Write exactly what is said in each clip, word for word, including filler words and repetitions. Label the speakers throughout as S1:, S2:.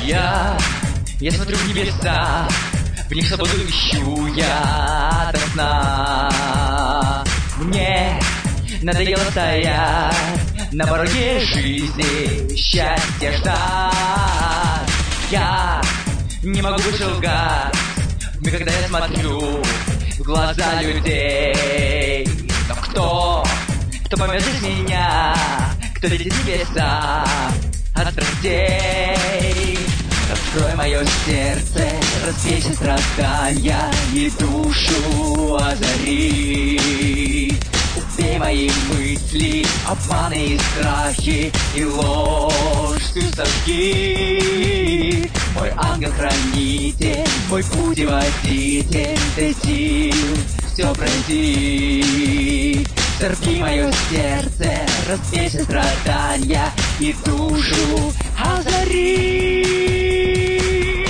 S1: Я, я смотрю в небеса, в них свободу ищу я до сна. Мне надоело стоять на пороге жизни, счастья ждать. Я не могу больше лгать, когда я смотрю в глаза людей. Но кто, кто поймет здесь меня, кто летит в небеса от страстей? Раскрой мое сердце, развейся страдания и душу озари. Убей мои мысли, обманы и страхи, и ложь всю сожги. Мой ангел-хранитель, мой путеводитель, ты сил все пройди. Сорви мое сердце, развейся страдания и душу озари.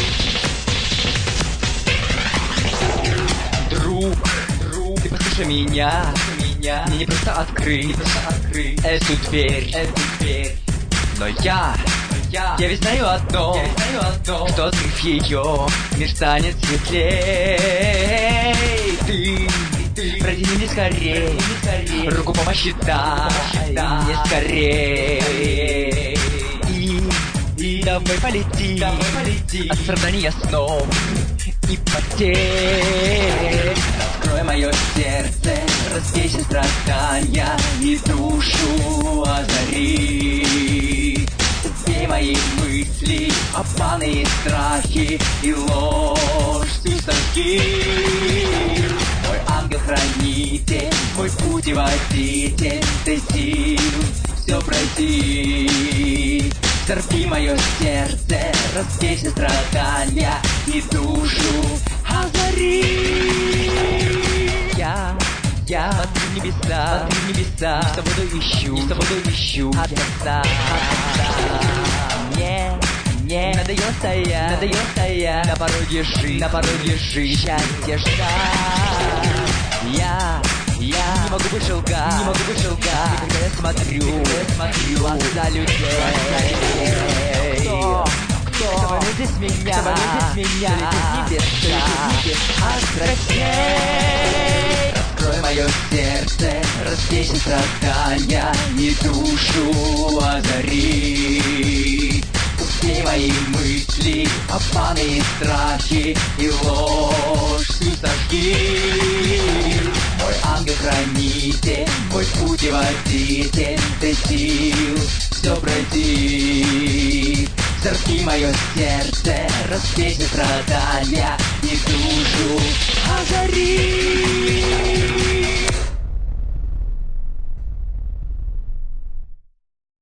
S1: Друг, друг, ты послушай меня, меня. Мне не просто открыть, не просто открыть эту дверь, эту дверь. Но я, я, я ведь знаю одно, я ведь знаю одно, что открыв ее, мир станет светлей. Ты, ты, протяни мне скорей, скорей, руку помощи дай, мне скорей. И, и давай полети, давай полети от страдания снов и потерь. Раскрой мое сердце, развейся страдания и душу озари. Убей мои мысли, обманы и страхи, и ложь всю сожги. Мой ангел-хранитель, мой путеводитель, ты сил все пройти. Сорви мое сердце, развейся страдания и душу озари. Я, я смотрю в небеса, смотрю в небеса, не свободу ищу, не свободу ищу от отца. Мне, мне надоело стоять, надоело стоять на пороге жизни, на пороге жизни, счастья ждать. Я, я не могу больше лгать, не могу больше лгать, когда я смотрю, когда я смотрю глаза людей. Кто, кто, кто поймет здесь меня, кто поймет здесь меня, летит небеса от страстей. Раскрой мое сердце, развейся страдания и душу озари. Убей мои мысли, обманы и страхи, и ложь всю сожги. Мой ангел-хранитель, мой путеводитель, ты сил все пройди. Сорви мое сердце, развейся страдания и душу озари.